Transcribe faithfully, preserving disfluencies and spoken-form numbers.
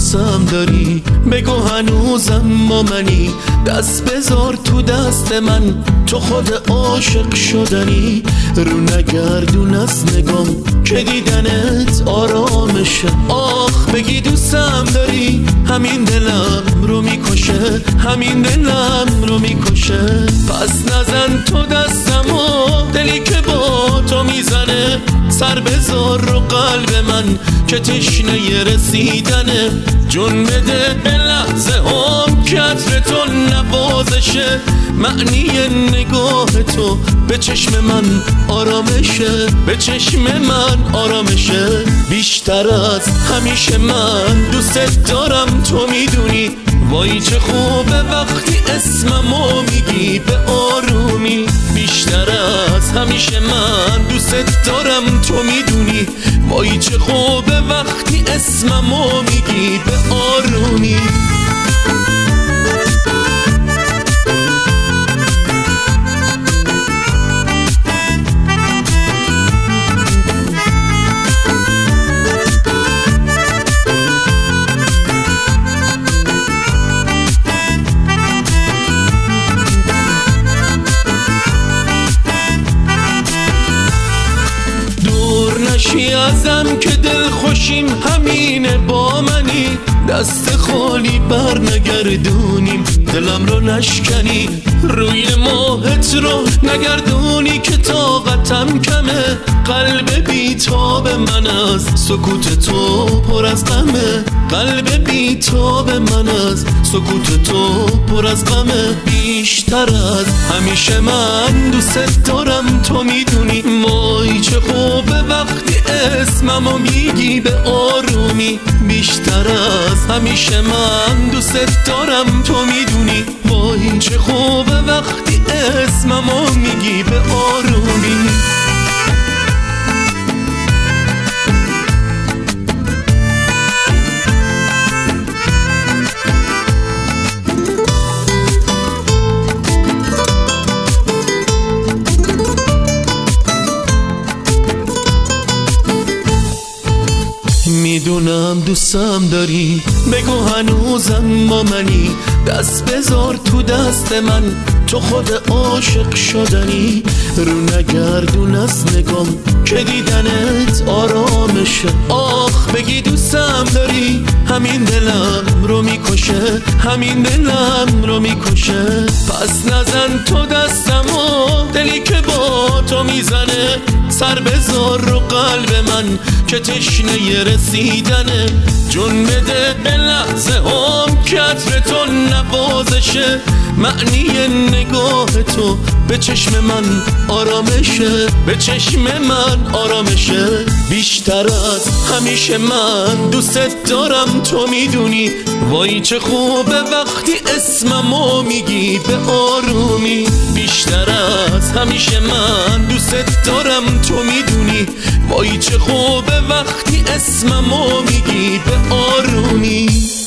دوستم داری، بگو هنوزم با منی، دست بذار تو دست من، تو خود عاشق شدنی. رو نگردون از نگام که دیدنت آرامشه، آخ بگی دوستم داری، همین دلم رو میکشه، همین دلم رو میکشه. پس نزن تو دستمو، دلی که با تو میزنه، سر بذار رو قلب من که تشنه رسیدنه. جون بده به لحظه هم که عطر تو نوازشه، معنی نگاه تو به چشم من آرامشه، به چشم من آرامشه. بیشتر از همیشه من دوست دارم، تو میدونی، وای چه خوبه وقتی اسممو میگی به آرومی. بیشتر از همیشه من دوست دارم، تو میدونی، وای چه خوبه وقتی اسممو میگی به آرومی. نشی ازم که دل خوشیم همینه با منی، دست خالی بر نگردونیم، دلم رو نشکنی، روی ماهت رو نگردونی که طاقتم کمه. قلب بیتاب من از سکوت تو پر از غمه، قلب بیتاب من از سکوت تو پر از غمه. بیشتر از همیشه من دوست دارم، تو میدونی، وای چه خوبه وقتی اسممو میگی به آرومی. بیشتر از همیشه من دوست دارم، تو میدونی، وای چه خوبه وقتی اسممو میگی به آرومی. میدونم دوستم داری، بگو هنوزم با منی، دست بذار تو دست من، تو خود عاشق شدنی. رو نگردون از نگام که دیدنت آرامشه، آخ بگی دوستم داری، همین دلم رو میکشه، همین دلم رو میکشه. پس نزن تو دستمو، دلی که با تو میزنه، سر بذار رو قلب من که تشنه رسیدنه. جون بده به لحظه هم که عطر تو نوازشه، معنی نگاه تو به چشم من آرامشه، به چشم من آرامشه. بیشتر از همیشه من دوست دارم، تو میدونی، وای چه خوبه وقتی اسممو میگی به آرومی. بیشتر از همیشه من دوست دارم، تو میدونی، وای چه خوبه وقتی اسممو میگی به آرومی.